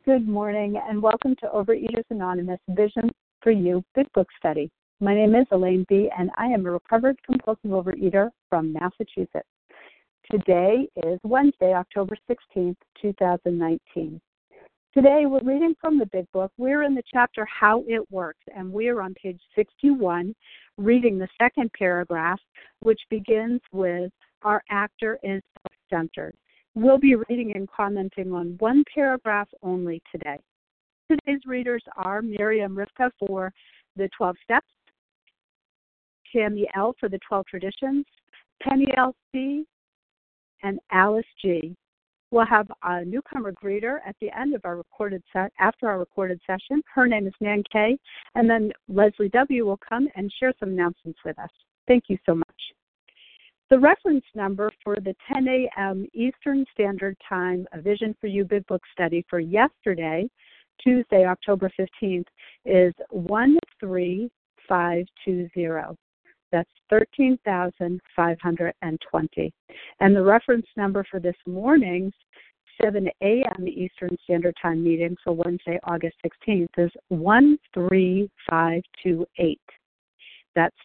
Good morning, and welcome to Overeaters Anonymous Vision for You Big Book Study. My name is Elaine B., and I am a recovered compulsive overeater from Massachusetts. Today is Wednesday, October 16th, 2019. Today, we're reading from the Big Book. We're in the chapter How It Works, and we're on page 61, reading the second paragraph, which begins with, "Our actor is self-centered." We'll be reading and commenting on one paragraph only today. Today's readers are Miriam Rivka for the 12 Steps, Tammy L. for the 12 Traditions, Penny L.C., and Alice G. We'll have a newcomer greeter at the end of our after our recorded session. Her name is Nan K., and then Leslie W. will come and share some announcements with us. Thank you so much. The reference number for the 10 a.m. Eastern Standard Time A Vision for You Big Book Study for yesterday, Tuesday, October 15th, is 13520. That's 13,520. And the reference number for this morning's 7 a.m. Eastern Standard Time meeting for Wednesday, August 16th is 13528. That's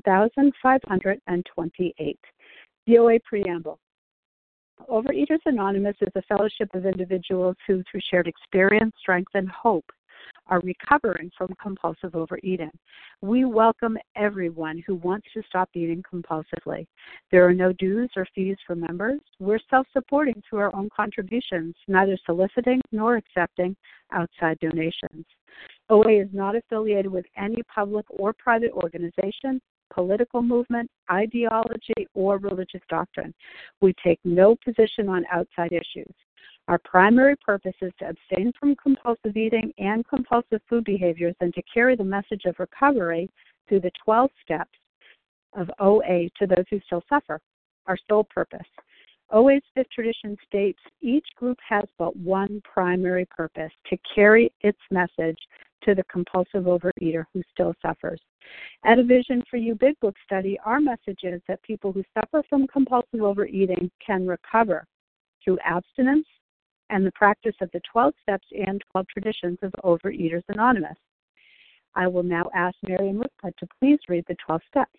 13,528. The OA Preamble. Overeaters Anonymous is a fellowship of individuals who, through shared experience, strength, and hope, are recovering from compulsive overeating. We welcome everyone who wants to stop eating compulsively. There are no dues or fees for members. We're self-supporting through our own contributions, neither soliciting nor accepting outside donations. OA is not affiliated with any public or private organization, political movement, ideology, or religious doctrine. We take no position on outside issues. Our primary purpose is to abstain from compulsive eating and compulsive food behaviors and to carry the message of recovery through the 12 steps of OA to those who still suffer. Our sole purpose. OA's fifth tradition states each group has but one primary purpose, to carry its message to the compulsive overeater who still suffers. At A Vision for You Big Book Study, our message is that people who suffer from compulsive overeating can recover through abstinence and the practice of the 12 steps and 12 traditions of Overeaters Anonymous. I will now ask Miriam Rivka to please read the 12 steps.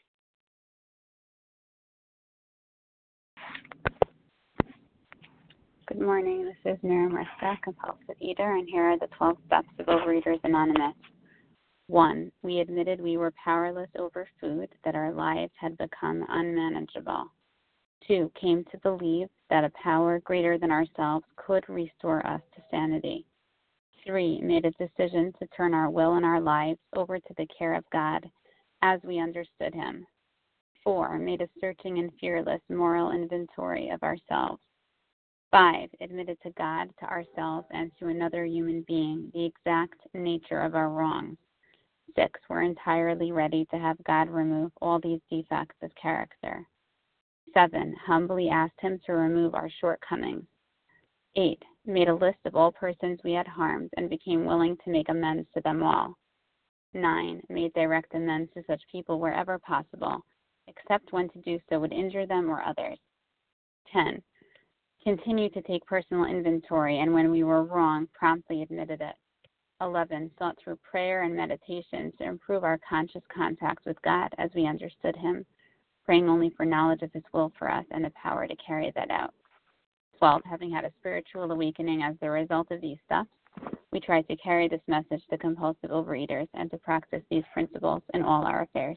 Good morning. This is Miriam Rivka, compulsive eater, and here are the 12 steps of Overeaters Anonymous. 1. We admitted we were powerless over food, that our lives had become unmanageable. 2. Came to believe that a power greater than ourselves could restore us to sanity. 3. Made a decision to turn our will and our lives over to the care of God as we understood Him. 4. Made a searching and fearless moral inventory of ourselves. 5. Admitted to God, to ourselves, and to another human being the exact nature of our wrongs. 6. We're entirely ready to have God remove all these defects of character. 7. Humbly asked Him to remove our shortcomings. 8. Made a list of all persons we had harmed and became willing to make amends to them all. 9. Made direct amends to such people wherever possible, except when to do so would injure them or others. 10. Continued to take personal inventory, and when we were wrong, promptly admitted it. 11. Sought through prayer and meditation to improve our conscious contact with God as we understood Him, praying only for knowledge of His will for us and the power to carry that out. 12. Having had a spiritual awakening as the result of these steps, we tried to carry this message to compulsive overeaters and to practice these principles in all our affairs.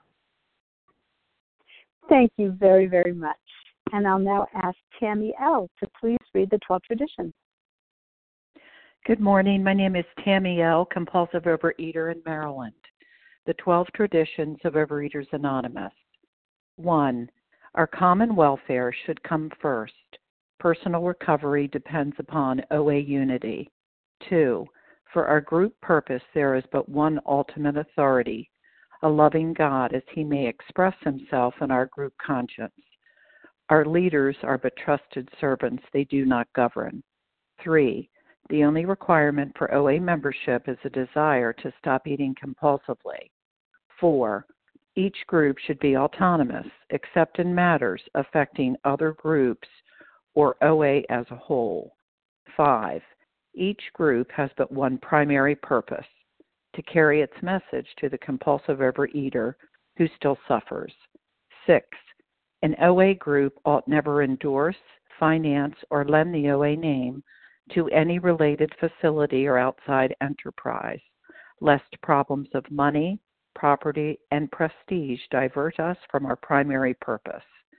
Thank you very, very much. And I'll now ask Tammy L. to please read the 12 traditions. Good morning. My name is Tammy L., compulsive overeater in Maryland. The 12 traditions of Overeaters Anonymous. 1. Our common welfare should come first. Personal recovery depends upon OA unity. 2. For our group purpose, there is but one ultimate authority, a loving God as He may express Himself in our group conscience. Our leaders are but trusted servants. They do not govern. 3. The only requirement for OA membership is a desire to stop eating compulsively. 4. Each group should be autonomous, except in matters affecting other groups or OA as a whole. 5. Each group has but one primary purpose: to carry its message to the compulsive overeater who still suffers. 6. An OA group ought never endorse, finance, or lend the OA name to any related facility or outside enterprise, lest problems of money, property, and prestige divert us from our primary purpose.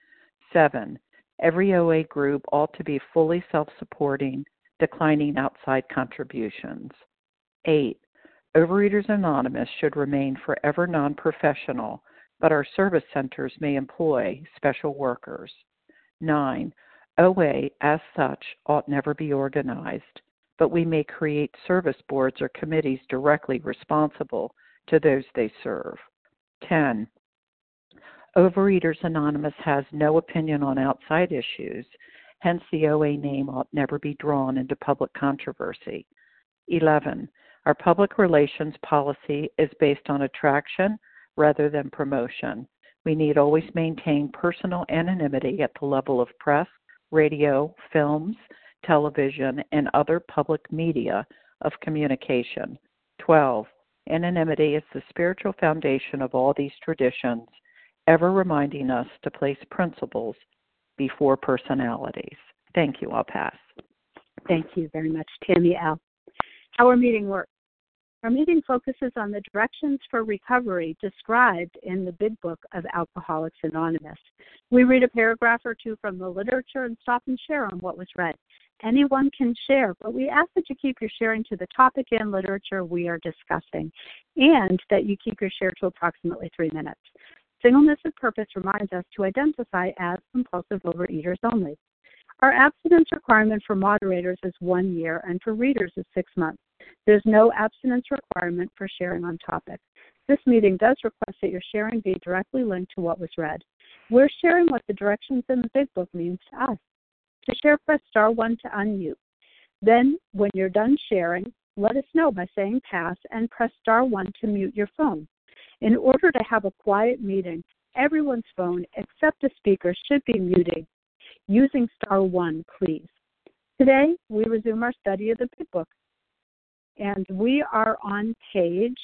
7. Every OA group ought to be fully self-supporting, declining outside contributions. 8. Overeaters Anonymous should remain forever non-professional, but our service centers may employ special workers. 9. OA, as such, ought never be organized, but we may create service boards or committees directly responsible to those they serve. 10. Overeaters Anonymous has no opinion on outside issues, hence the OA name ought never be drawn into public controversy. 11. Our public relations policy is based on attraction rather than promotion. We need always maintain personal anonymity at the level of press, radio, films, television, and other public media of communication. 12. Anonymity is the spiritual foundation of all these traditions, ever reminding us to place principles before personalities. Thank you. I'll pass. Thank you very much, Tammy L. How our meeting works. Our meeting focuses on the directions for recovery described in the Big Book of Alcoholics Anonymous. We read a paragraph or two from the literature and stop and share on what was read. Anyone can share, but we ask that you keep your sharing to the topic and literature we are discussing, and that you keep your share to approximately 3 minutes. Singleness of purpose reminds us to identify as compulsive overeaters only. Our abstinence requirement for moderators is 1 year, and for readers is 6 months. There's no abstinence requirement for sharing on topic. This meeting does request that your sharing be directly linked to what was read. We're sharing what the directions in the Big Book means to us. To share, press star 1 to unmute. Then, when you're done sharing, let us know by saying pass and press star 1 to mute your phone. In order to have a quiet meeting, everyone's phone except the speaker should be muted. Using star 1, please. Today, we resume our study of the Big Book, and we are on page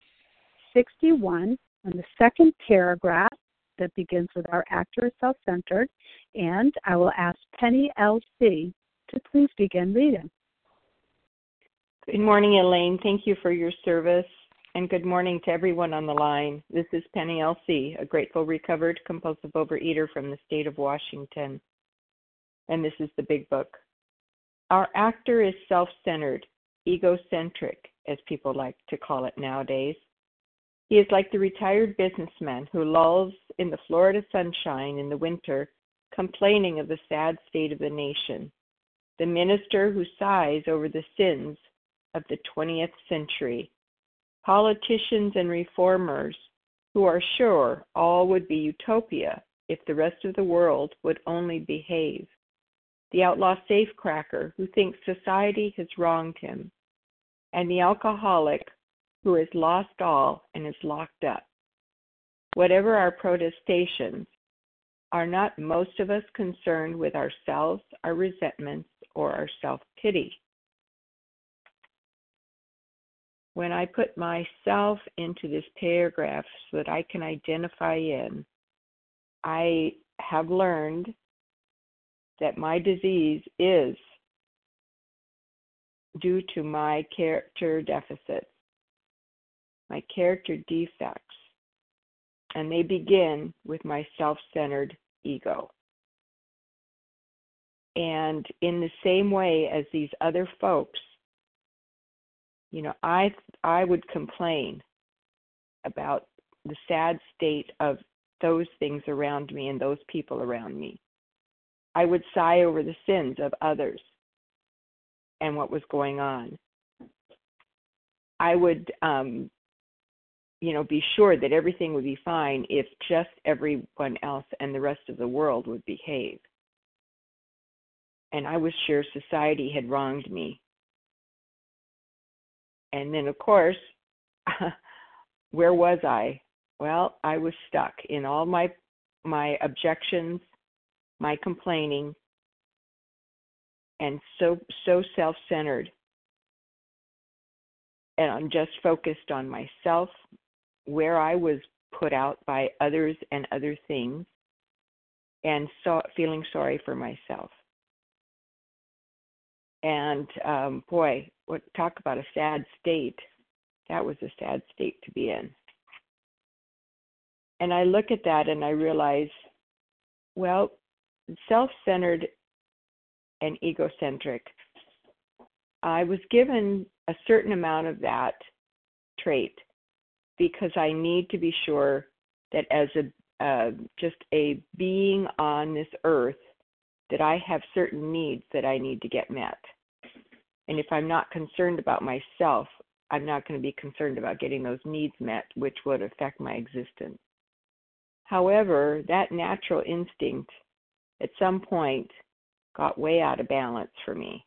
61 on the second paragraph that begins with our actor is self-centered, and I will ask Penny L.C. to please begin reading. Good morning, Elaine. Thank you for your service, and good morning to everyone on the line. This is Penny L.C., a grateful recovered compulsive overeater from the state of Washington, and this is the Big Book. Our actor is self-centered, egocentric, as people like to call it nowadays. He is like the retired businessman who lolls in the Florida sunshine in the winter, complaining of the sad state of the nation, the minister who sighs over the sins of the 20th century, politicians and reformers who are sure all would be utopia if the rest of the world would only behave, the outlaw safecracker who thinks society has wronged him, and the alcoholic who has lost all and is locked up. Whatever our protestations, are not most of us concerned with ourselves, our resentments, or our self-pity? When I put myself into this paragraph so that I can identify in, I have learned that my disease is due to my character deficits, my character defects, and they begin with my self-centered ego. And in the same way as these other folks, I would complain about the sad state of those things around me and those people around me. I would sigh over the sins of others and what was going on. I would, be sure that everything would be fine if just everyone else and the rest of the world would behave. And I was sure society had wronged me. And then, of course, where was I? Well, I was stuck in all my objections, my complaining, and so self-centered and I'm just focused on myself, where I was put out by others and other things, and feeling sorry for myself. And boy, talk about a sad state. That was a sad state to be in. And I look at that and I realize, well, self-centered and egocentric, I was given a certain amount of that trait because I need to be sure that as just a being on this earth, that I have certain needs that I need to get met. And if I'm not concerned about myself, I'm not going to be concerned about getting those needs met, which would affect my existence. However, that natural instinct at some point got way out of balance for me.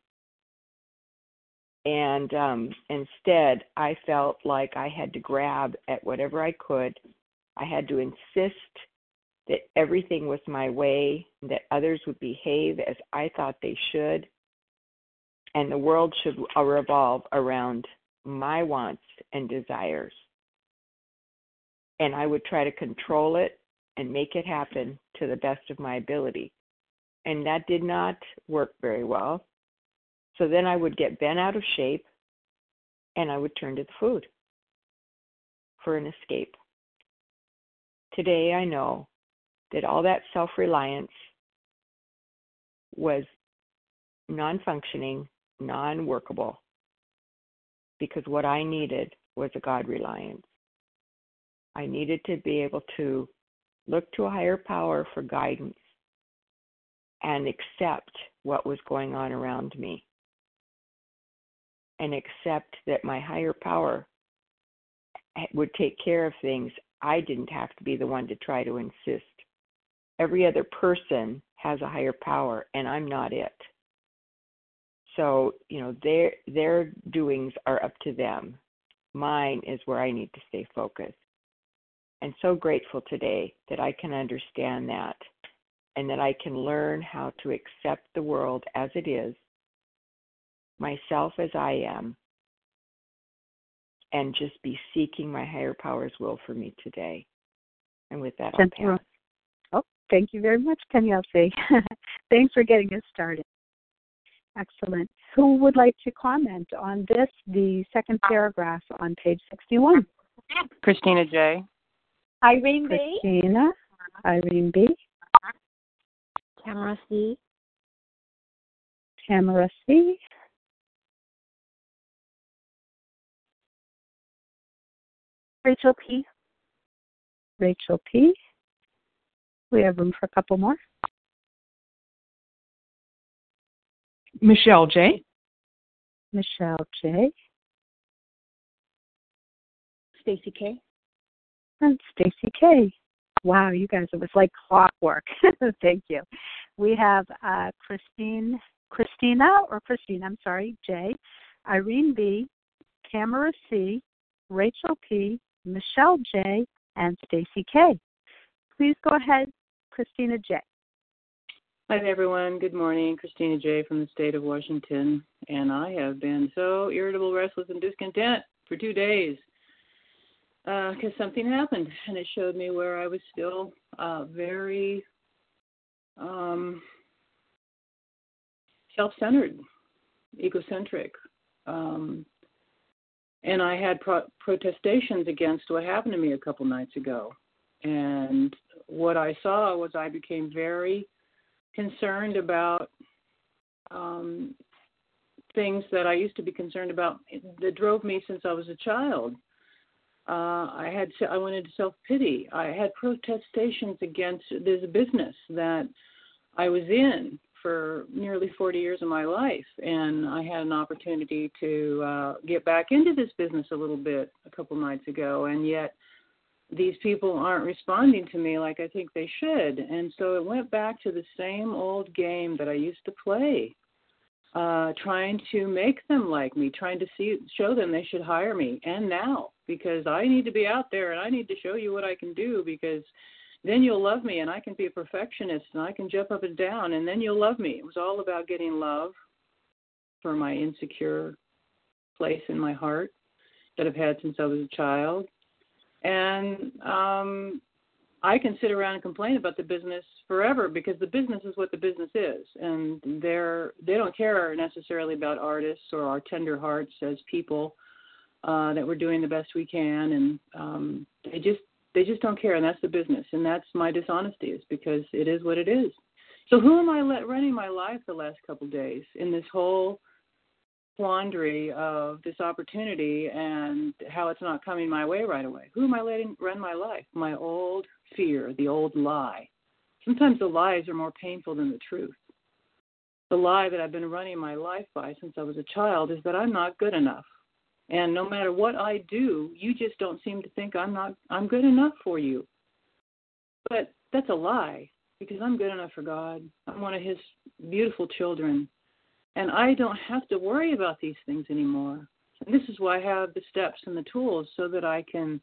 And instead, I felt like I had to grab at whatever I could. I had to insist that everything was my way, that others would behave as I thought they should, and the world should revolve around my wants and desires. And I would try to control it and make it happen to the best of my ability. And that did not work very well. So then I would get bent out of shape, and I would turn to the food for an escape. Today I know that all that self-reliance was non-functioning, non-workable, because what I needed was a God reliance. I needed to be able to look to a higher power for guidance and accept what was going on around me, and accept that my higher power would take care of things. I didn't have to be the one to try to insist. Every other person has a higher power, and I'm not it. So, their doings are up to them. Mine is where I need to stay focused. And so grateful today that I can understand that, and that I can learn how to accept the world as it is, myself as I am, and just be seeking my higher power's will for me today. And with that, I'll pass. Oh, thank you very much, Penny Elsie. Thanks for getting us started. Excellent. Who would like to comment on this, the second paragraph on page 61? Christina J. Irene B. Christina. Irene B. Tamara C. Tamara C. Rachel P. Rachel P. We have room for a couple more. Michelle J. Michelle J. Stacy K. And Stacy K. Wow, you guys, it was like clockwork. Thank you. We have Christina, J. Irene B. Tamara C. Rachel P. Michelle J. and Stacy K. Please go ahead, Christina J. Hi, everyone. Good morning. Christina J. from the state of Washington. And I have been so irritable, restless, and discontent for 2 days because something happened, and it showed me where I was still very self-centered, egocentric. And I had protestations against what happened to me a couple nights ago. And what I saw was I became very concerned about things that I used to be concerned about that drove me since I was a child. I went into self-pity. I had protestations against, there's a business that I was in for nearly 40 years of my life, and I had an opportunity to get back into this business a little bit a couple nights ago, and yet these people aren't responding to me like I think they should. And so it went back to the same old game that I used to play, trying to make them like me, trying to show them they should hire me. And now, because I need to be out there and I need to show you what I can do, because then you'll love me, and I can be a perfectionist and I can jump up and down, and then you'll love me. It was all about getting love for my insecure place in my heart. that I've had since I was a child. And I can sit around and complain about the business forever because the business is what the business is. And they don't care necessarily about artists or our tender hearts as people, that we're doing the best we can. And they just don't care. And that's the business. And that's my dishonesty, is because it is what it is. So who am I running my life the last couple of days in this whole quandary of this opportunity and how it's not coming my way right away? Who am I letting run my life? My old fear, the old lie. Sometimes the lies are more painful than the truth. The lie that I've been running my life by since I was a child is that I'm not good enough. And no matter what I do, you just don't seem to think I'm good enough for you. But that's a lie, because I'm good enough for God. I'm one of his beautiful children. And I don't have to worry about these things anymore. And this is why I have the steps and the tools, so that I can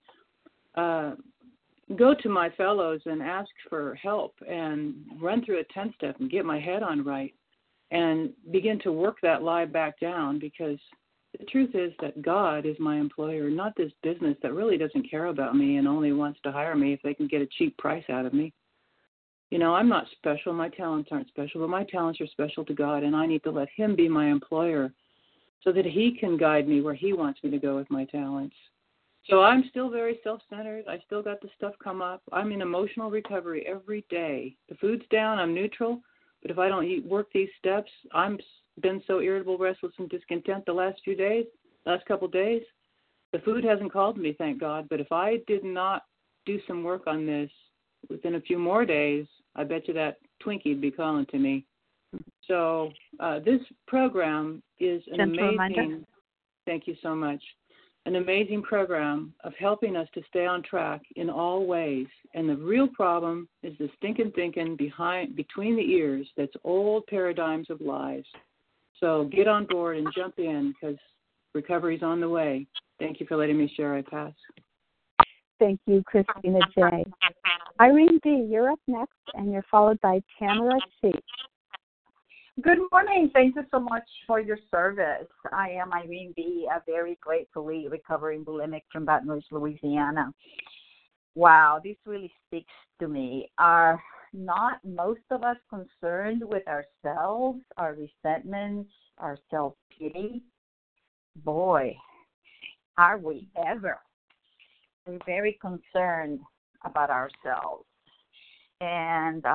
go to my fellows and ask for help and run through a 10-step and get my head on right and begin to work that lie back down, because the truth is that God is my employer, not this business that really doesn't care about me and only wants to hire me if they can get a cheap price out of me. You know, I'm not special. My talents aren't special, but my talents are special to God, and I need to let him be my employer so that he can guide me where he wants me to go with my talents. So I'm still very self-centered. I still got the stuff come up. I'm in emotional recovery every day. The food's down. I'm neutral. But if I don't work these steps, I'm been so irritable, restless, and discontent the last couple of days. The food hasn't called me, thank God. But if I did not do some work on this within a few more days, I bet you that Twinkie would be calling to me. So this program is an amazing, thank you so much, an amazing program of helping us to stay on track in all ways. And the real problem is the stinking thinking between the ears that's old paradigms of lies. So get on board and jump in, because recovery's on the way. Thank you for letting me share. I pass. Thank you, Christina J. Irene B., you're up next, and you're followed by Tamara C. Good morning. Thank you so much for your service. I am Irene B., a very gratefully recovering bulimic from Baton Rouge, Louisiana. Wow, this really speaks to me. Are not most of us concerned with ourselves, our resentments, our self-pity? Boy, are we ever. We're very concerned about ourselves. And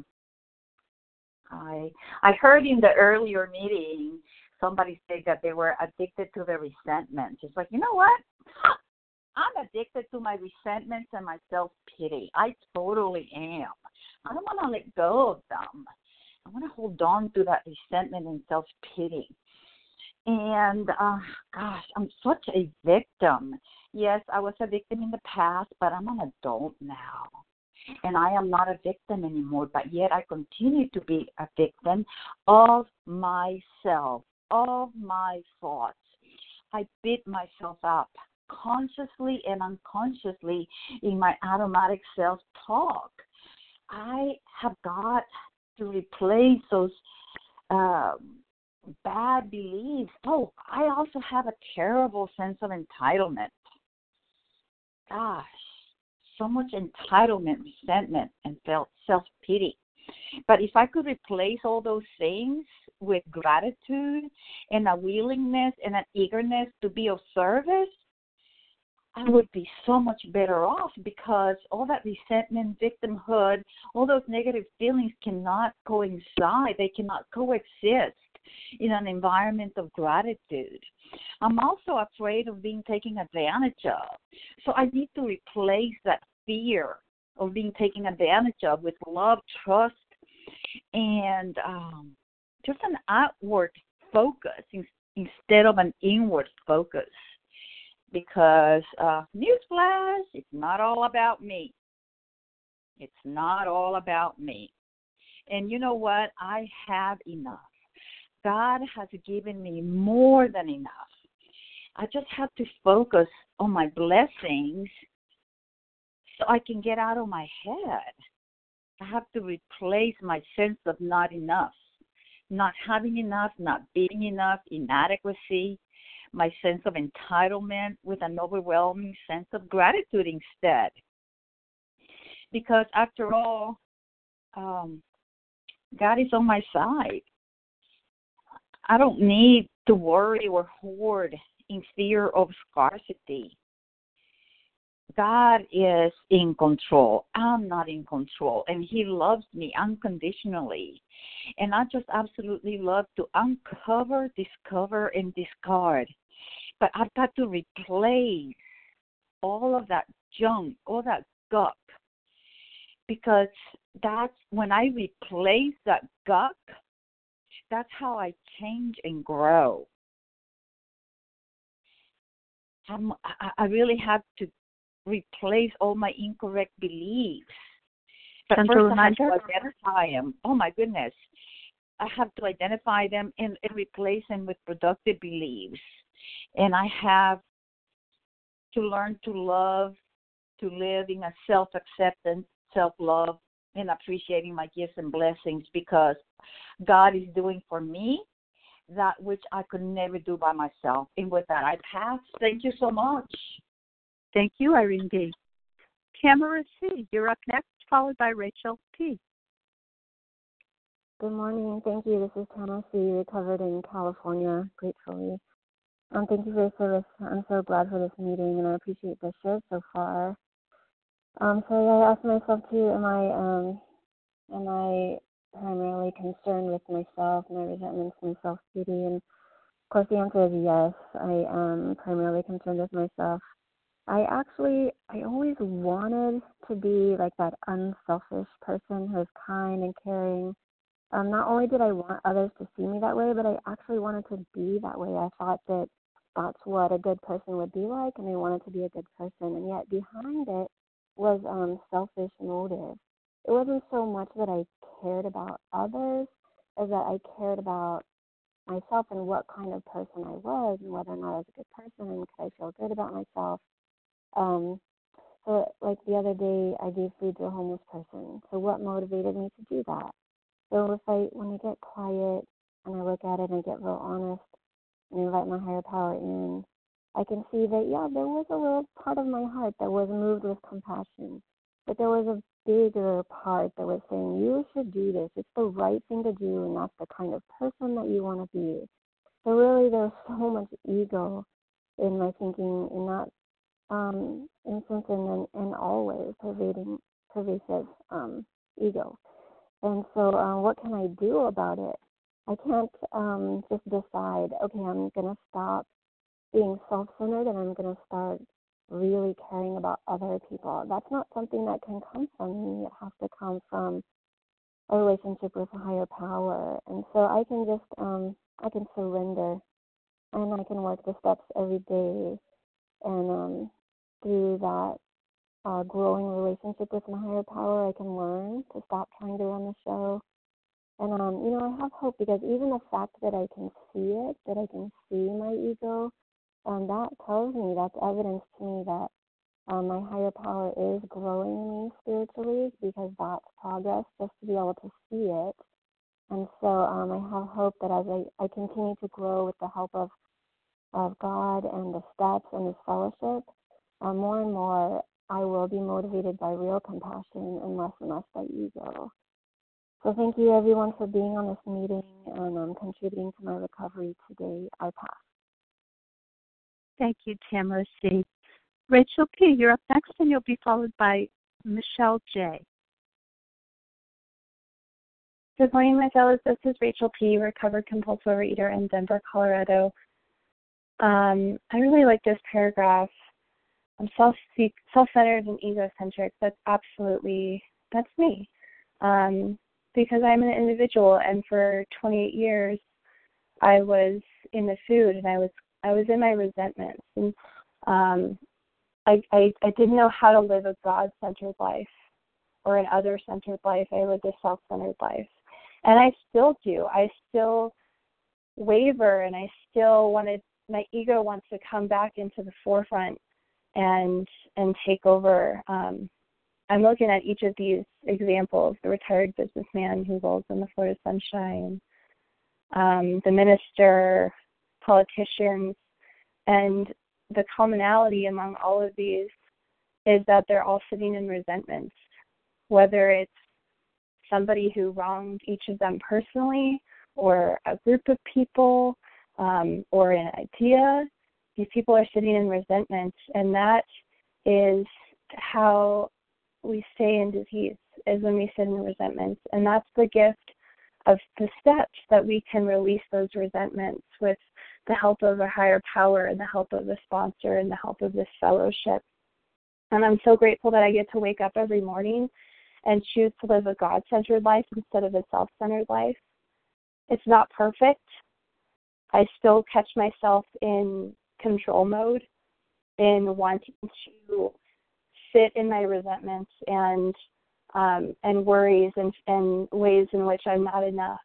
I heard in the earlier meeting somebody say that they were addicted to the resentment. It's like, you know what? I'm addicted to my resentments and my self-pity. I totally am. I don't want to let go of them. I want to hold on to that resentment and self-pity. And, gosh, I'm such a victim. Yes, I was a victim in the past, but I'm an adult now. And I am not a victim anymore, but yet I continue to be a victim of myself, of my thoughts. I beat myself up consciously and unconsciously in my automatic self-talk. I have got to replace those bad beliefs. Oh, I also have a terrible sense of entitlement. Gosh, so much entitlement, resentment, and self-pity. But if I could replace all those things with gratitude and a willingness and an eagerness to be of service, I would be so much better off, because all that resentment, victimhood, all those negative feelings cannot coincide. They cannot coexist in an environment of gratitude. I'm also afraid of being taken advantage of. So I need to replace that fear of being taken advantage of with love, trust, and just an outward focus instead of an inward focus. Because, newsflash, it's not all about me. It's not all about me. And you know what? I have enough. God has given me more than enough. I just have to focus on my blessings so I can get out of my head. I have to replace my sense of not enough, not having enough, not being enough, inadequacy, my sense of entitlement with an overwhelming sense of gratitude instead. Because after all, God is on my side. I don't need to worry or hoard in fear of scarcity. God is in control. I'm not in control. And He loves me unconditionally. And I just absolutely love to uncover, discover, and discard. But I've got to replace all of that junk, all that gunk. Because that's when I replace that gunk, that's how I change and grow. I really have to replace all my incorrect beliefs. But first I have to identify them. Oh, my goodness. I have to identify them and replace them with productive beliefs. And I have to learn to love, to live in a self-acceptance, self-love, and appreciating my gifts and blessings, because God is doing for me that which I could never do by myself. And with that, I pass. Thank you so much. Thank you, Irene B. Tamara C., you're up next, followed by Rachel P. Good morning. Thank you. This is Tamara C., recovered in California, gratefully. Thank you for your service. I'm so glad for this meeting, and I appreciate the show so far. So I asked myself too, am I primarily concerned with myself, my resentments, my self-pity? And of course the answer is yes. I am primarily concerned with myself. I always wanted to be like that unselfish person who is kind and caring. Not only did I want others to see me that way, but I actually wanted to be that way. I thought that that's what a good person would be like, and I wanted to be a good person. And yet behind it was selfish motive. It wasn't so much that I cared about others as that I cared about myself and what kind of person I was, and whether or not I was a good person, and could I feel good about myself. So like the other day, I gave food to a homeless person. So what motivated me to do that? So when I get quiet and I look at it and get real honest and invite my higher power in, I can see that, yeah, there was a little part of my heart that was moved with compassion. But there was a bigger part that was saying, you should do this. It's the right thing to do, and that's the kind of person that you want to be. So really, there's so much ego in my thinking in that instance, and always pervasive ego. And so what can I do about it? I can't just decide, okay, I'm going to stop being self-centered and I'm going to start really caring about other people. That's not something that can come from me. It has to come from a relationship with a higher power. And so I can just, I can surrender, and I can work the steps every day. And through that growing relationship with my higher power, I can learn to stop trying to run the show. And, I have hope, because even the fact that I can see it, that I can see my ego, that tells me, that's evidence to me that my higher power is growing in me spiritually, because that's progress, just to be able to see it. And so I have hope that as I continue to grow with the help of God and the steps and His fellowship, more and more I will be motivated by real compassion and less by ego. So thank you, everyone, for being on this meeting and contributing to my recovery today. I pass. Thank you, Tamara C. Rachel P., you're up next, and you'll be followed by Michelle J. Good morning, my fellows. This is Rachel P., recovered compulsive overeater in Denver, Colorado. I really like this paragraph. I'm self-centered and egocentric. That's me. Because I'm an individual, and for 28 years I was in the food, and I was in my resentments, and I didn't know how to live a God-centered life or an other-centered life. I lived a self-centered life, and I still do. I still waver, and my ego wants to come back into the forefront and take over. I'm looking at each of these examples: the retired businessman who rolls in the Florida sunshine, the minister, politicians, And the commonality among all of these is that they're all sitting in resentments, whether it's somebody who wronged each of them personally or a group of people or an idea. These people are sitting in resentments, and that is how we stay in disease, is when we sit in resentments. And that's the gift of the steps, that we can release those resentments with the help of a higher power and the help of a sponsor and the help of this fellowship. And I'm so grateful that I get to wake up every morning and choose to live a God-centered life instead of a self-centered life. It's not perfect. I still catch myself in control mode, in wanting to sit in my resentments and worries and ways in which I'm not enough.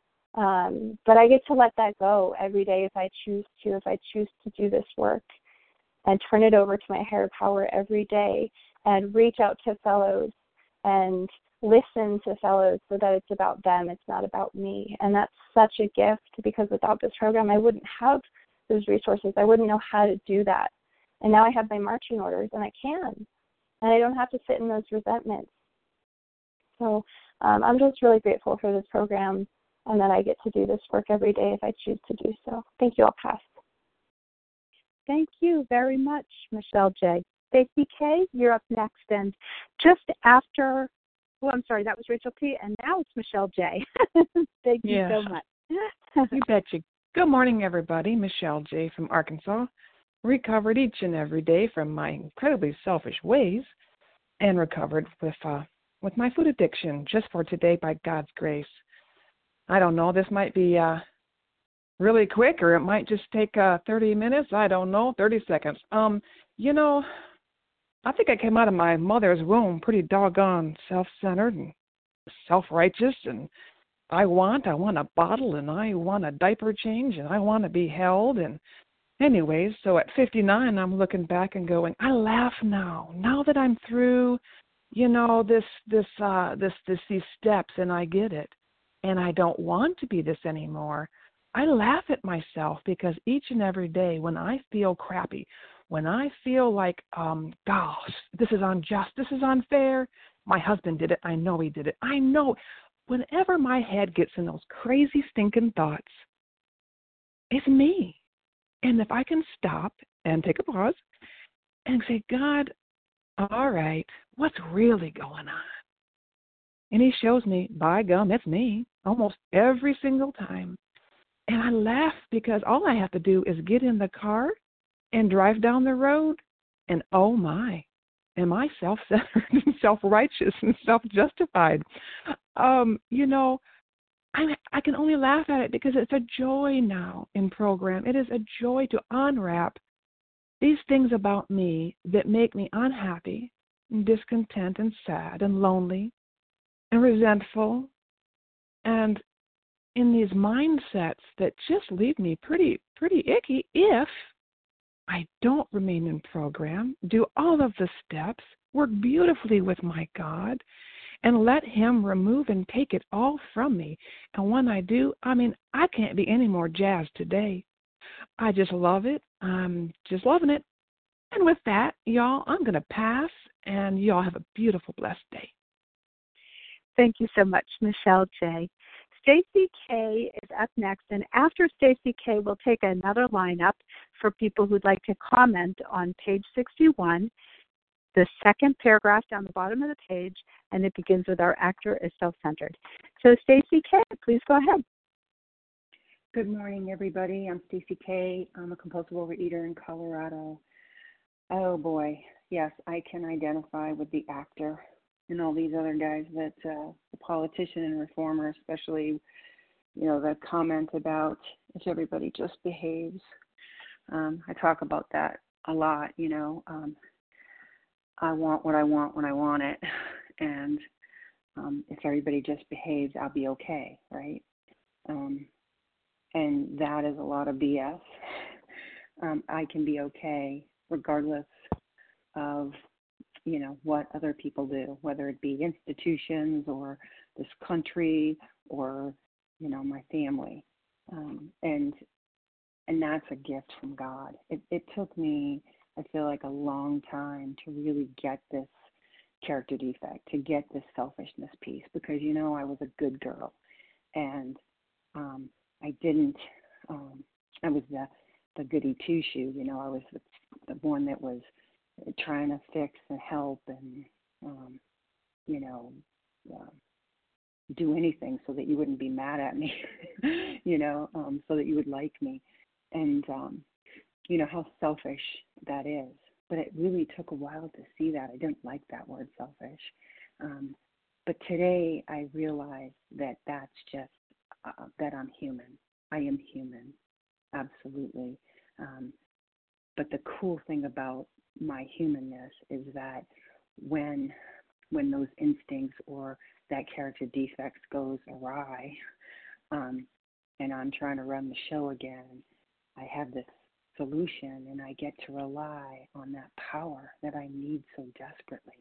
But I get to let that go every day if I choose to do this work, and turn it over to my higher power every day, and reach out to fellows and listen to fellows so that it's about them, it's not about me. And that's such a gift, because without this program, I wouldn't have those resources. I wouldn't know how to do that. And now I have my marching orders, and I can. And I don't have to sit in those resentments. So I'm just really grateful for this program, and that I get to do this work every day if I choose to do so. Thank you. I'll pass. Thank you very much, Michelle J. Stacy K., you're up next. And just after, I'm sorry, that was Rachel P., and now it's Michelle J. Thank you so much. You betcha. Good morning, everybody. Michelle J. from Arkansas. Recovered each and every day from my incredibly selfish ways, and recovered with my food addiction just for today by God's grace. I don't know, this might be really quick, or it might just take 30 minutes. I don't know, 30 seconds. I think I came out of my mother's womb pretty doggone self-centered and self-righteous, and I want a bottle, and I want a diaper change, and I want to be held. And anyways, so at 59, I'm looking back and going, I laugh now that I'm through, these steps, and I get it, and I don't want to be this anymore. I laugh at myself, because each and every day when I feel crappy, when I feel like, gosh, this is unjust, this is unfair, my husband did it, I know he did it, I know. Whenever my head gets in those crazy stinking thoughts, it's me. And if I can stop and take a pause and say, God, all right, what's really going on? And he shows me, by gum, it's me, almost every single time. And I laugh, because all I have to do is get in the car and drive down the road, and oh my, am I self-centered and self-righteous and self-justified? I can only laugh at it because it's a joy now in program. It is a joy to unwrap these things about me that make me unhappy and discontent and sad and lonely and resentful, and in these mindsets that just leave me pretty icky if I don't remain in program, do all of the steps, work beautifully with my God, and let him remove and take it all from me. And when I do, I can't be any more jazzed today. I just love it. I'm just loving it. And with that, y'all, I'm going to pass, and y'all have a beautiful, blessed day. Thank you so much, Michelle J. Stacy K. is up next, and after Stacy K., we'll take another lineup for people who'd like to comment on page 61, the second paragraph down the bottom of the page, and it begins with our actor is self-centered. So Stacy K., please go ahead. Good morning, everybody. I'm Stacy K. I'm a compulsive overeater in Colorado. Oh boy, yes, I can identify with the actor and all these other guys that the politician and reformer, especially, the comment about if everybody just behaves. I talk about that a lot, I want what I want when I want it, and if everybody just behaves, I'll be okay, right? And that is a lot of BS. I can be okay regardless of what other people do, whether it be institutions or this country or, my family. And And that's a gift from God. It took me, I feel like, a long time to really get this character defect, to get this selfishness piece, because, I was a good girl. And I didn't, I was the goody two-shoe, I was the one that was trying to fix and help and, do anything so that you wouldn't be mad at me, so that you would like me. And, how selfish that is. But it really took a while to see that. I didn't like that word, selfish. But today I realize that that's just, that I'm human. I am human, absolutely. But the cool thing about my humanness is that when those instincts or that character defects goes awry, and I'm trying to run the show again, I have this solution, and I get to rely on that power that I need so desperately,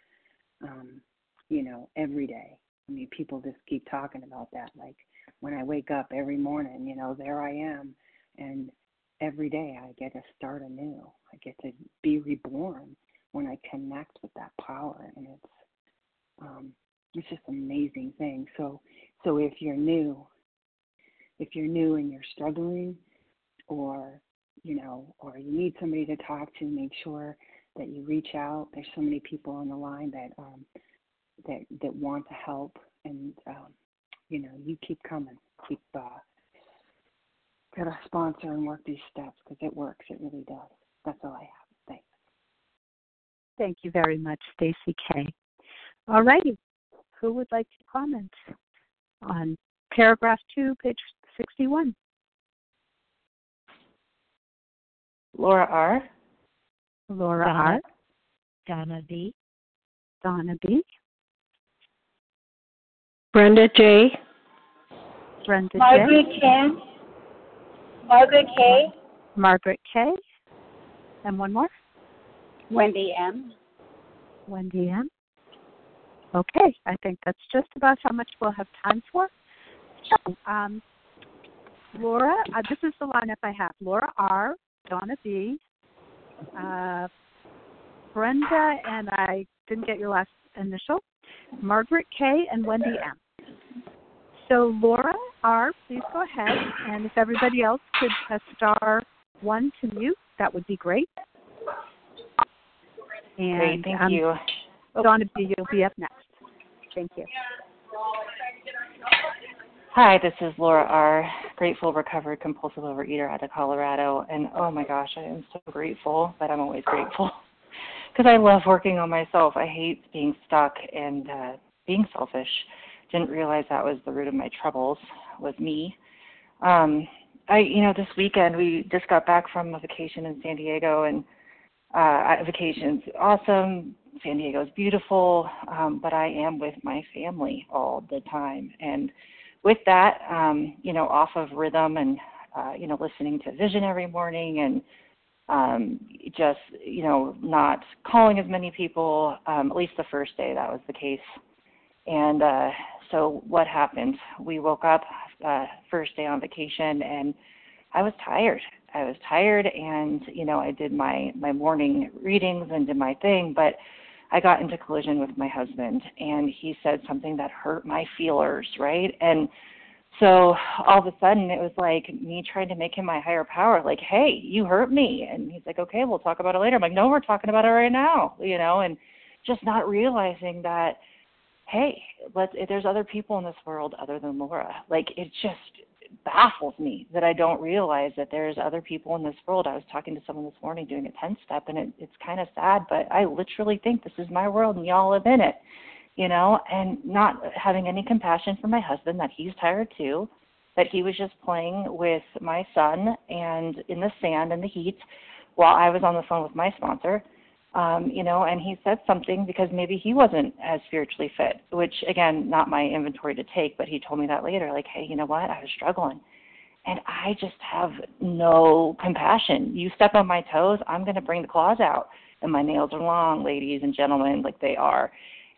every day. I mean, people just keep talking about that. Like when I wake up every morning, there I am, and every day I get to start anew. I get to be reborn when I connect with that power, and it's just an amazing thing. So if you're new and you're struggling, or or you need somebody to talk to, make sure that you reach out. There's so many people on the line that want to help, and you keep coming. Keep gotta sponsor and work these steps, because it works. It really does. That's all I have. Thanks. Thank you very much, Stacy K. All righty. Who would like to comment on paragraph 2, page 61? Laura R. Laura R. Donna B. Donna B. Brenda J. Brenda Margaret J. K. Margaret K. Margaret K. And one more? Wendy M. Wendy M. Okay, I think that's just about how much we'll have time for. So, Laura, this is the lineup I have. Laura R., Donna B., Brenda, and I didn't get your last initial, Margaret K., and Wendy M. So Laura R., please go ahead, and if everybody else could star 1 to mute, that would be great. And, great, thank you. Donna B., you'll be up next. Thank you. Hi, this is Laura R., grateful, recovered, compulsive overeater out of Colorado. And oh my gosh, I am so grateful, but I'm always grateful because I love working on myself. I hate being stuck and being selfish. Didn't realize that was the root of my troubles, was me. This weekend we just got back from a vacation in San Diego, and vacation's awesome. San Diego's beautiful, but I am with my family all the time. And with that, off of rhythm and, listening to Vision every morning and just, not calling as many people, at least the first day that was the case. And so what happened? We woke up first day on vacation, and I was tired. And, I did my morning readings and did my thing, but I got into collision with my husband, and he said something that hurt my feelers, right? And so all of a sudden it was like me trying to make him my higher power, like, hey, you hurt me. And he's like, okay, we'll talk about it later. I'm like, no, we're talking about it right now, and just not realizing that, hey, there's other people in this world other than Laura. Like, it just baffles me that I don't realize that there's other people in this world. I was talking to someone this morning doing a 10-step, and it's kind of sad, but I literally think this is my world and y'all live in it, and not having any compassion for my husband, that he's tired too, that he was just playing with my son and in the sand and the heat while I was on the phone with my sponsor. And he said something because maybe he wasn't as spiritually fit, which, again, not my inventory to take, but he told me that later, like, hey, you know what, I was struggling. And I just have no compassion. You step on my toes, I'm going to bring the claws out. And my nails are long, ladies and gentlemen, like they are.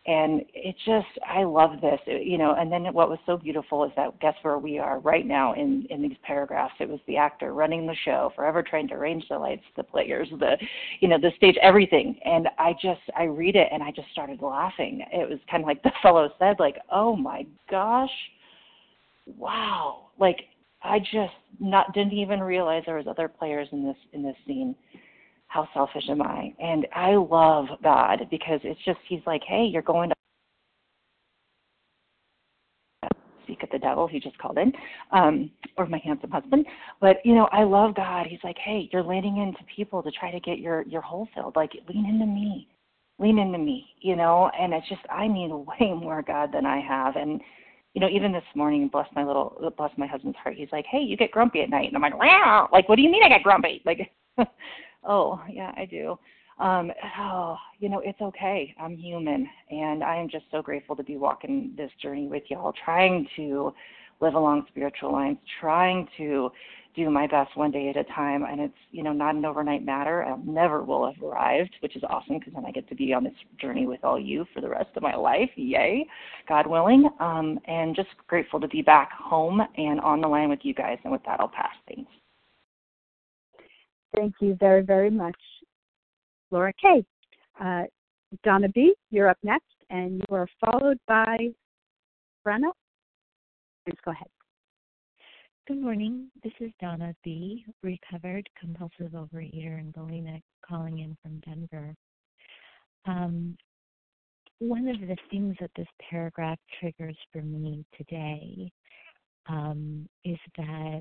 And it just, I love this, and then what was so beautiful is that guess where we are right now in these paragraphs. It was the actor running the show, forever trying to arrange the lights, the players, the stage, everything. And I read it and I just started laughing. It was kind of like the fellow said, like, oh my gosh, wow. Like, I just didn't even realize there was other players in this scene. How selfish am I? And I love God because it's just, he's like, hey, you're going to speak at the devil, he just called in, or my handsome husband. But, I love God. He's like, hey, you're leaning into people to try to get your hole filled. Like, lean into me, and it's just, I need way more God than I have. And, even this morning, bless my husband's heart, he's like, hey, you get grumpy at night. And I'm like, wow, like, what do you mean I get grumpy? Like, oh, yeah, I do. It's okay. I'm human. And I am just so grateful to be walking this journey with y'all, trying to live along spiritual lines, trying to do my best one day at a time. And it's, not an overnight matter. I never will have arrived, which is awesome because then I get to be on this journey with all you for the rest of my life. Yay, God willing. And just grateful to be back home and on the line with you guys. And with that, I'll pass things. Thank you very, very much, Laura K. Donna B., you're up next, and you are followed by Brenna. Please go ahead. Good morning. This is Donna B., recovered compulsive overeater and bulimic, calling in from Denver. One of the things that this paragraph triggers for me today is that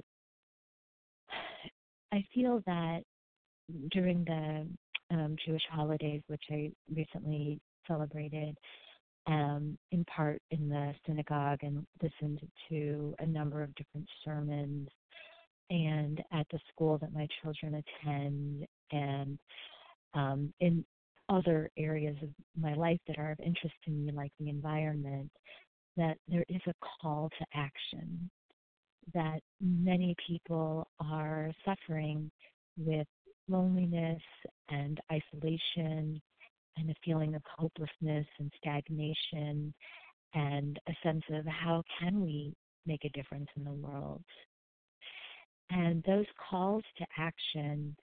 I feel that during the Jewish holidays, which I recently celebrated, in part in the synagogue and listened to a number of different sermons, and at the school that my children attend, and in other areas of my life that are of interest to me, like the environment, that there is a call to action, that many people are suffering with loneliness and isolation and a feeling of hopelessness and stagnation and a sense of how can we make a difference in the world. And those calls to action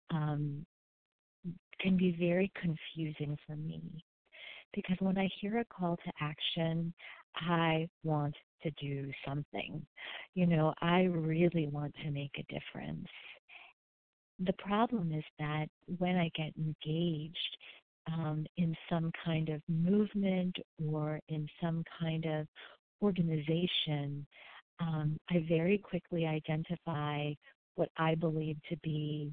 can be very confusing for me, because when I hear a call to action, I want to do something. I really want to make a difference. The problem is that when I get engaged in some kind of movement or in some kind of organization, I very quickly identify what I believe to be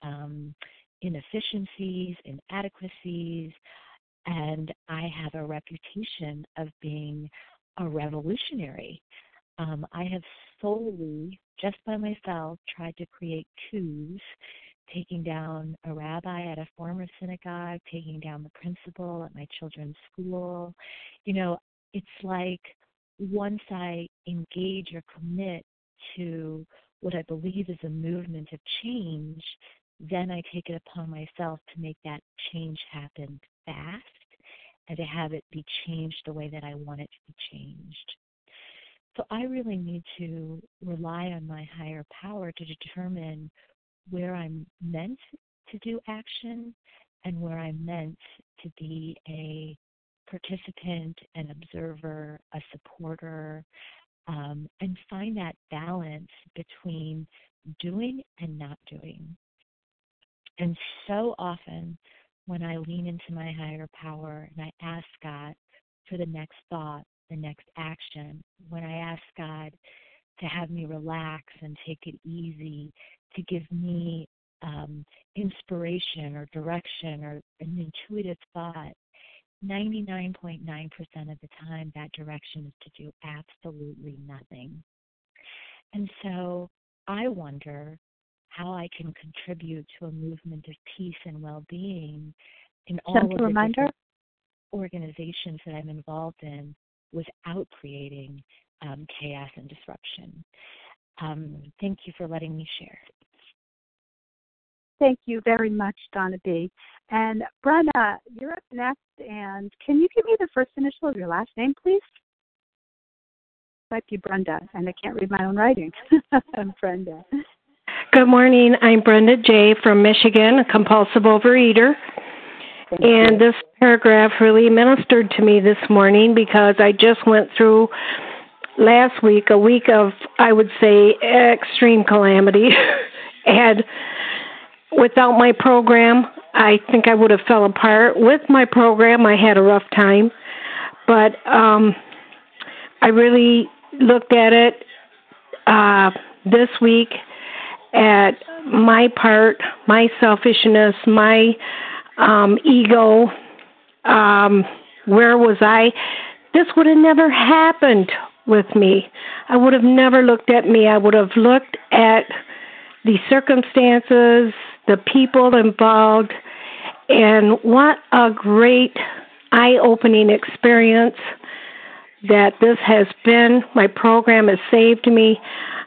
inefficiencies, inadequacies, and I have a reputation of being a revolutionary. I have solely, just by myself, tried to create coups, taking down a rabbi at a former synagogue, taking down the principal at my children's school. It's like once I engage or commit to what I believe is a movement of change, then I take it upon myself to make that change happen fast and to have it be changed the way that I want it to be changed. So I really need to rely on my higher power to determine where I'm meant to do action and where I'm meant to be a participant, an observer, a supporter, and find that balance between doing and not doing. And so often when I lean into my higher power and I ask God for the next thought, the next action, when I ask God to have me relax and take it easy, to give me inspiration or direction or an intuitive thought, 99.9% of the time that direction is to do absolutely nothing. And so I wonder how I can contribute to a movement of peace and well-being in all of the different organizations that I'm involved in without creating chaos and disruption. Thank you for letting me share. Thank you very much, Donna B. And Brenda, you're up next. And can you give me the first initial of your last name, please? Might be Brenda, and I can't read my own writing. I'm Brenda. Good morning. I'm Brenda J. from Michigan, a compulsive overeater. And this paragraph really ministered to me this morning because I just went through last week a week of, I would say, extreme calamity. And without my program, I think I would have fell apart. With my program, I had a rough time. But I really looked at it this week at my part, my selfishness, my ego. Where was I? This would have never happened with me. I would have never looked at me. I would have looked at the circumstances, the people involved, and what a great eye-opening experience that this has been. My program has saved me.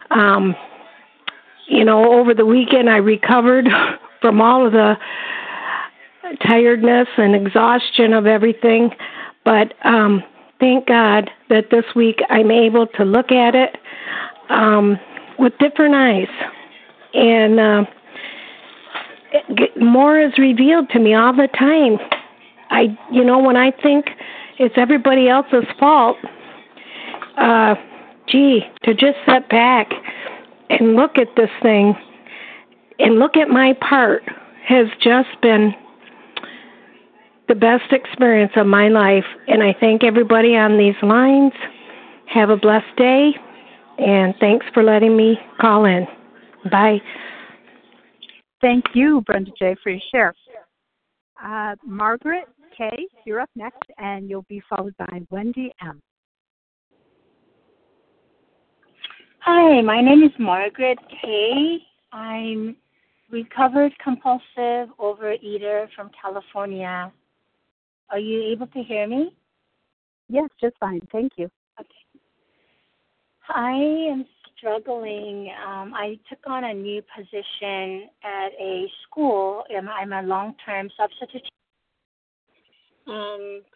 Over the weekend I recovered from all of the tiredness and exhaustion of everything. But thank God that this week I'm able to look at it with different eyes. And more is revealed to me all the time. When I think it's everybody else's fault, to just sit back and look at this thing and look at my part has just been the best experience of my life. And I thank everybody on these lines. Have a blessed day, and thanks for letting me call in. Bye. Thank you, Brenda J., for your share. Margaret K., you're up next, and you'll be followed by Wendy M. Hi, my name is Margaret K. I'm recovered compulsive overeater from California. Are you able to hear me? Yes, just fine. Thank you. Okay. I am struggling. I took on a new position at a school. I'm a long-term substitute. And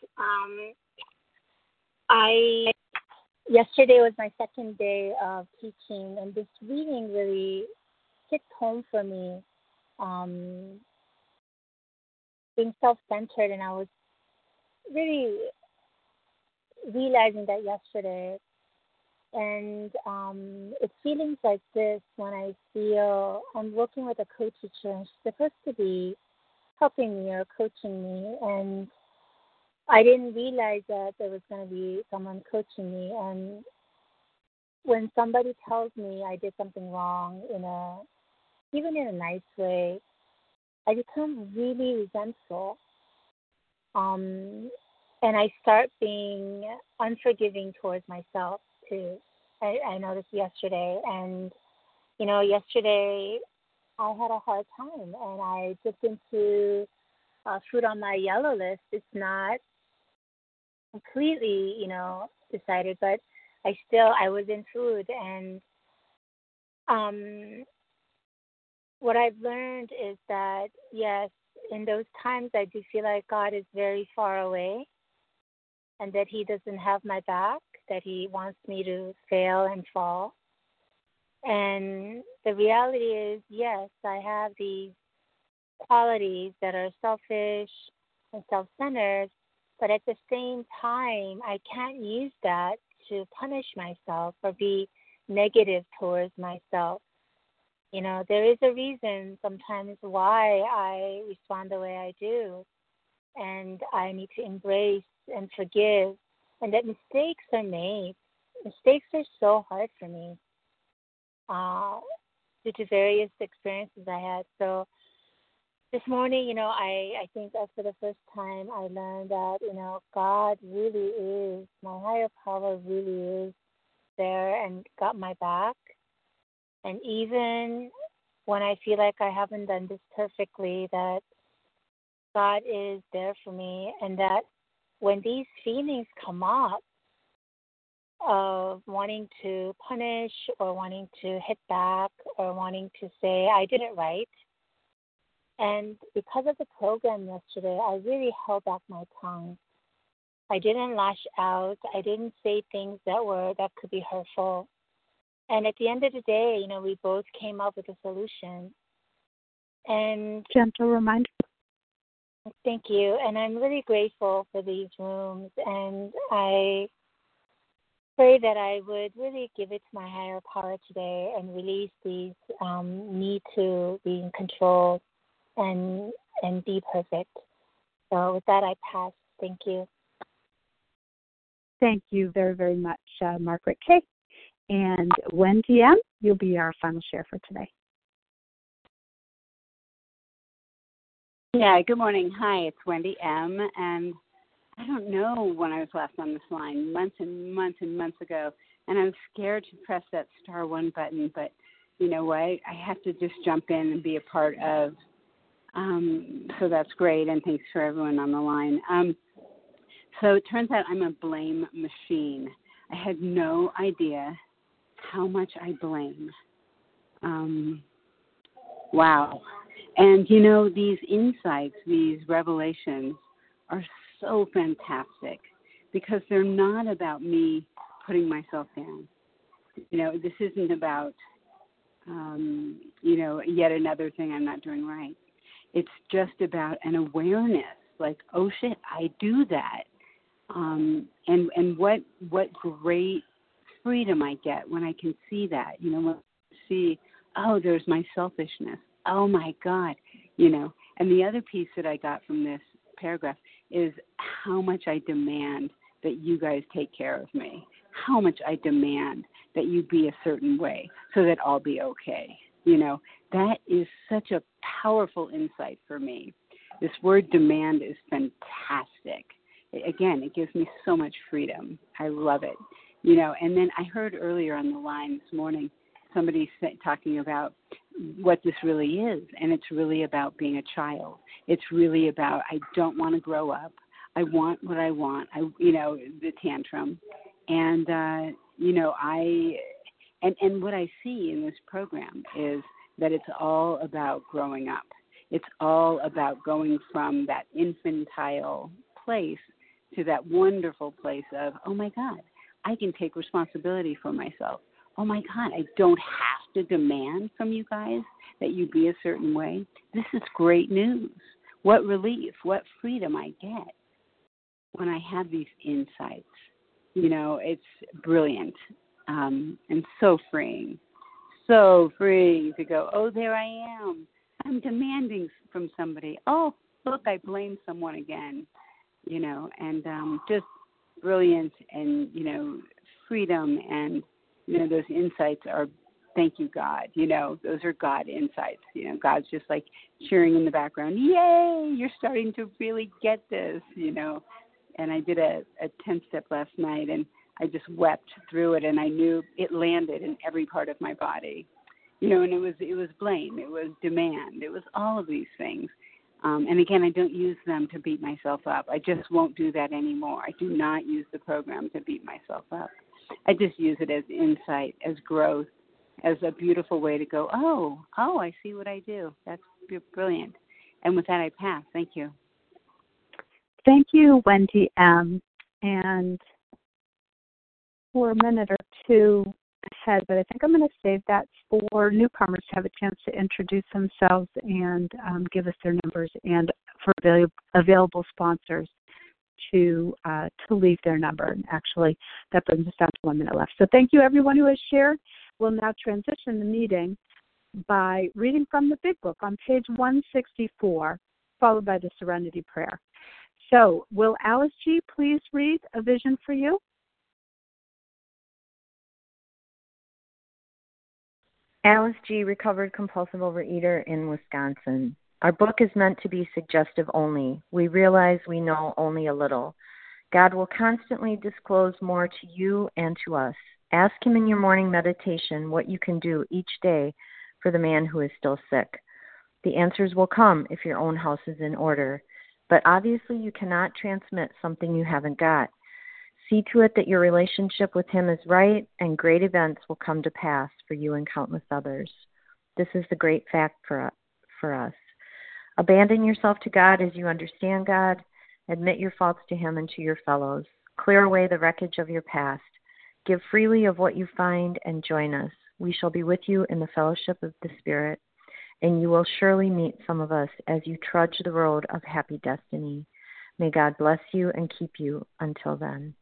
yesterday was my second day of teaching, and this reading really hit home for me. Being self-centered, and I was really realizing that yesterday. And it's feelings like this when I feel I'm working with a co-teacher, and she's supposed to be helping me or coaching me, and I didn't realize that there was going to be someone coaching me. And when somebody tells me I did something wrong, even in a nice way, I become really resentful. And I start being unforgiving towards myself too. I noticed yesterday, and yesterday I had a hard time, and I dipped into food on my yellow list. It's not completely, decided, but I was in food. And what I've learned is that, yes, in those times I do feel like God is very far away, and that He doesn't have my back, that He wants me to fail and fall. And the reality is, yes, I have these qualities that are selfish and self-centered, but at the same time, I can't use that to punish myself or be negative towards myself. There is a reason sometimes why I respond the way I do, and I need to embrace and forgive, and that mistakes are made. Mistakes are so hard for me due to various experiences I had. So this morning, I think that for the first time I learned that, God really is, my higher power really is there and got my back. And even when I feel like I haven't done this perfectly, that God is there for me, and that when these feelings come up of wanting to punish or wanting to hit back or wanting to say I did it right, And because of the program yesterday, I really held back my tongue. I didn't lash out. I didn't say things that could be hurtful. And at the end of the day, you know, we both came up with a solution. And gentle reminder. Thank you. And I'm really grateful for these rooms. And I pray that I would really give it to my higher power today and release these need to be in control and be perfect. So with that, I pass. Thank you. Thank you very, very much, Margaret K. And Wendy M., you'll be our final share for today. Yeah, good morning. Hi, it's Wendy M. And I don't know when I was last on this line, months and months and months ago, and I'm scared to press that *1 button, but you know what? I have to just jump in and be a part of, so that's great, and thanks for everyone on the line. So it turns out I'm a blame machine. I had no idea how much I blame. Wow. And, you know, these insights, these revelations are so fantastic because they're not about me putting myself down. You know, this isn't about, you know, yet another thing I'm not doing right. It's just about an awareness, like, oh, shit, I do that. And what great freedom I get when I can see that, you know, when I see, oh, there's my selfishness. Oh, my God, you know. And the other piece that I got from this paragraph is how much I demand that you guys take care of me, how much I demand that you be a certain way so that I'll be okay. You know, that is such a powerful insight for me. This word demand is fantastic. Again, it gives me so much freedom. I love it. You know, and then I heard earlier on the line this morning somebody talking about what this really is, and it's really about being a child. It's really about I don't want to grow up. I want what I want. You know, the tantrum, and you know, and what I see in this program is that it's all about growing up. It's all about going from that infantile place to that wonderful place of, oh my God, I can take responsibility for myself. Oh my God, I don't have to demand from you guys that you be a certain way. This is great news. What relief, what freedom I get when I have these insights. You know, it's brilliant and so freeing. So freeing to go, oh, there I am. I'm demanding from somebody. Oh, look, I blame someone again. You know, and just brilliant and, you know, freedom and, you know, those insights are, thank you, God. You know, those are God insights. You know, God's just like cheering in the background. Yay, you're starting to really get this, you know. And I did a 10-step last night, and I just wept through it, and I knew it landed in every part of my body. You know, and it was blame, it was demand, it was all of these things. And again, I don't use them to beat myself up. I just won't do that anymore. I do not use the program to beat myself up. I just use it as insight, as growth, as a beautiful way to go, oh, I see what I do. That's brilliant. And with that, I pass. Thank you. Thank you, Wendy M. And for a minute or two ahead, but I think I'm going to save that for newcomers to have a chance to introduce themselves and give us their numbers, and for available sponsors to leave their number. And actually, that brings us down to 1 minute left. So thank you, everyone who has shared. We'll now transition the meeting by reading from the Big Book on page 164, followed by the Serenity Prayer. So will Alice G. please read A Vision for You? Alice G., recovered compulsive overeater in Wisconsin. Our book is meant to be suggestive only. We realize we know only a little. God will constantly disclose more to you and to us. Ask Him in your morning meditation what you can do each day for the man who is still sick. The answers will come if your own house is in order. But obviously you cannot transmit something you haven't got. See to it that your relationship with Him is right, and great events will come to pass for you and countless others. This is the great fact for us. Abandon yourself to God as you understand God. Admit your faults to Him and to your fellows. Clear away the wreckage of your past. Give freely of what you find and join us. We shall be with you in the fellowship of the Spirit, and you will surely meet some of us as you trudge the road of happy destiny. May God bless you and keep you until then.